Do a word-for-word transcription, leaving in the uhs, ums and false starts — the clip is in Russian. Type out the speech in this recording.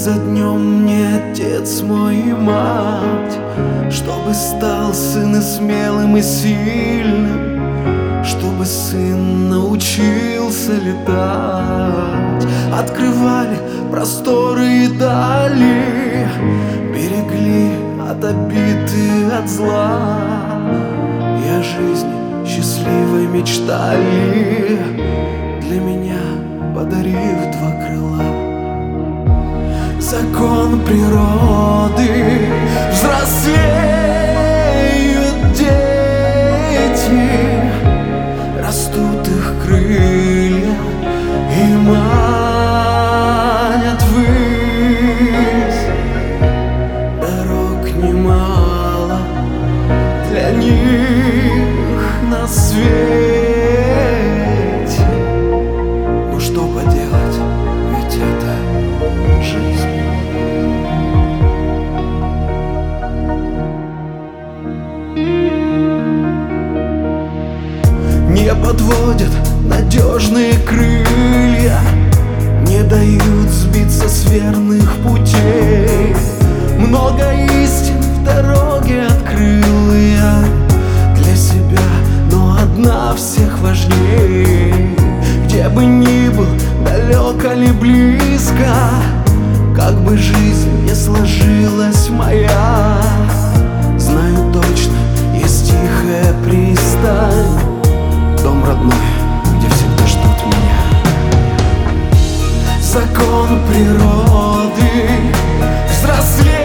за днем мне отец мой и мать, чтобы стал сын и смелым и сильным, чтобы сын научился летать. Открывали просторы и дали, берегли от обид и от зла, и о жизни счастливой мечтали, для меня подарив два крыла. Закон природы, взрослеют дети, растут их крылья и манят ввысь. Дорог немало для них на свете, ну что поделать, ведь это жизнь. Не подводят надежные крылья, не дают сбиться с верных путей. Много истин в дороге открыл я для себя, но одна всех важней. Где бы ни был, далеко ли близко, как бы жизнь не сложилась моя, знаю точно, есть тихая пристань, дом родной, где всегда ждут меня. Закон природы, взрослеть